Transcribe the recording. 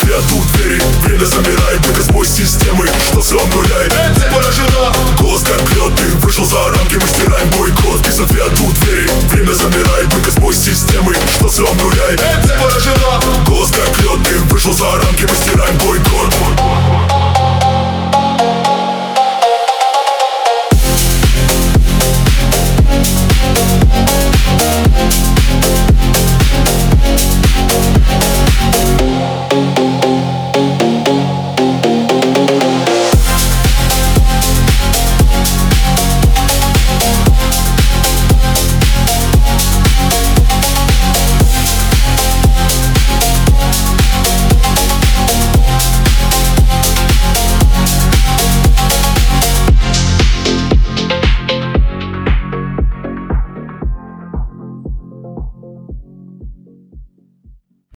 ответ у двери. Время замирает, только сбой системы, что сломляет. Цель поражена. Голос как лед, ты вышел за рамки, мы стираем бойкот. Без ответ у двери. Время замирает, только сбой системы, что сломляет. Цель поражена. Голос как лед, ты вышел за